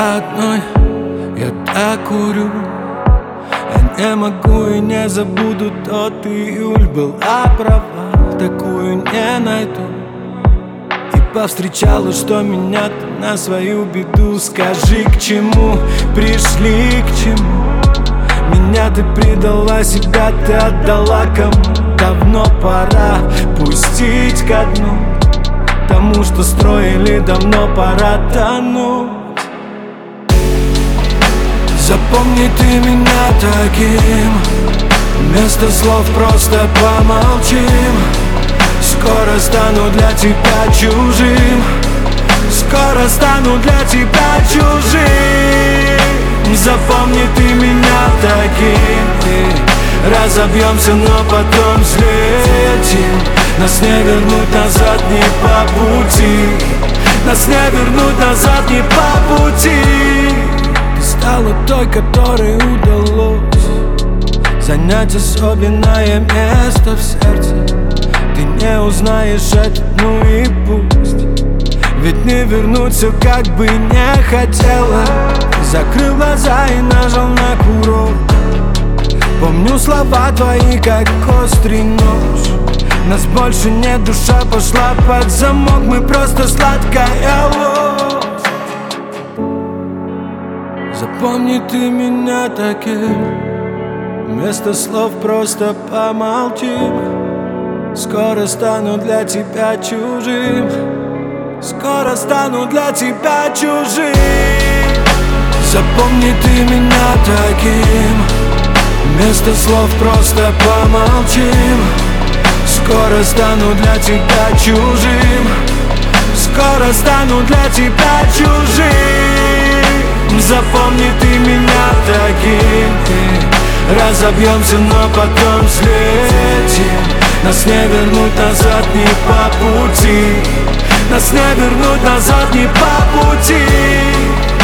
одной, я так курю. Я не могу и не забуду тот июль. Была права, такую не найду. И повстречала, что меня ты на свою беду. Скажи, к чему пришли, к чему? Меня ты предала, себя ты отдала кому? Давно пора пустить ко дну. Тому, что строили, давно пора тонуть. Запомни ты меня таким, вместо слов просто помолчим. Скоро стану для тебя чужим, скоро стану для тебя чужим. Запомни ты меня таким, и разобьемся, но потом взлетим. Нас не вернуть назад, не по пути. Нас не вернуть назад, не по пути. Ты стала той, которой удалось занять особенное место в сердце. Ты не узнаешь это, ну и пусть. Ведь не вернуть все, как бы не хотела. Закрыл глаза и нажал на курок. Помню слова твои, как острый нож. Нас больше нет, душа пошла под замок. Мы просто сладкая ложь. Запомни ты меня таким, вместо слов просто помолчим. Скоро стану для тебя чужим, скоро стану для тебя чужим. Запомни ты меня таким, вместо слов просто помолчим. Скоро стану для тебя чужим, скоро стану для тебя чужим. Запомни ты меня таким, и разобьемся, но потом взлетим. Нас не вернуть назад, не по пути. Нас не вернуть назад, не по пути.